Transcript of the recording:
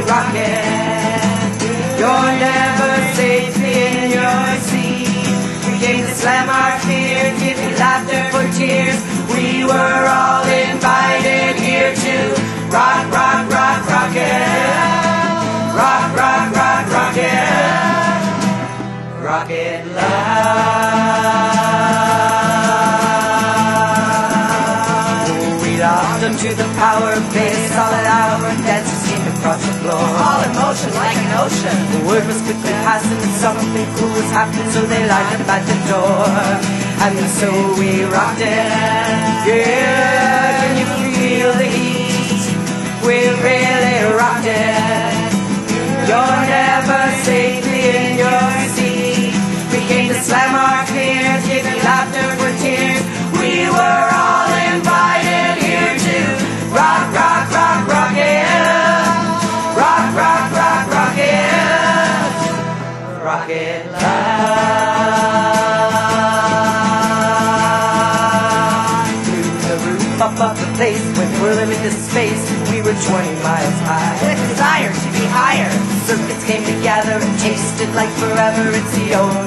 rockin'. You're never safe in your seat. We came to slam our fears, give you laughter for tears. We were all invited here to rock, rock, rock, rockin'. Rock, rock, rock, rockin'. Rock it loud. We locked them to the power base, solid hour, dancers came across the floor. All in motion like an ocean. The word was quickly passing, something cool was happening, so they lined up at the door. And so we rocked it. Yeah, can you feel the heat? We really rocked it. You're never safely in your seat. We came to slam our fears, give you laughter for tears. We were all invited here to rock, rock, rock, rock it. Rock, rock, rock, rock it. Rock it loud. Through the roof up the place, went whirling into space. We were 20 miles high. With a desire to be higher. Circuits came together and tasted like forever. It's the only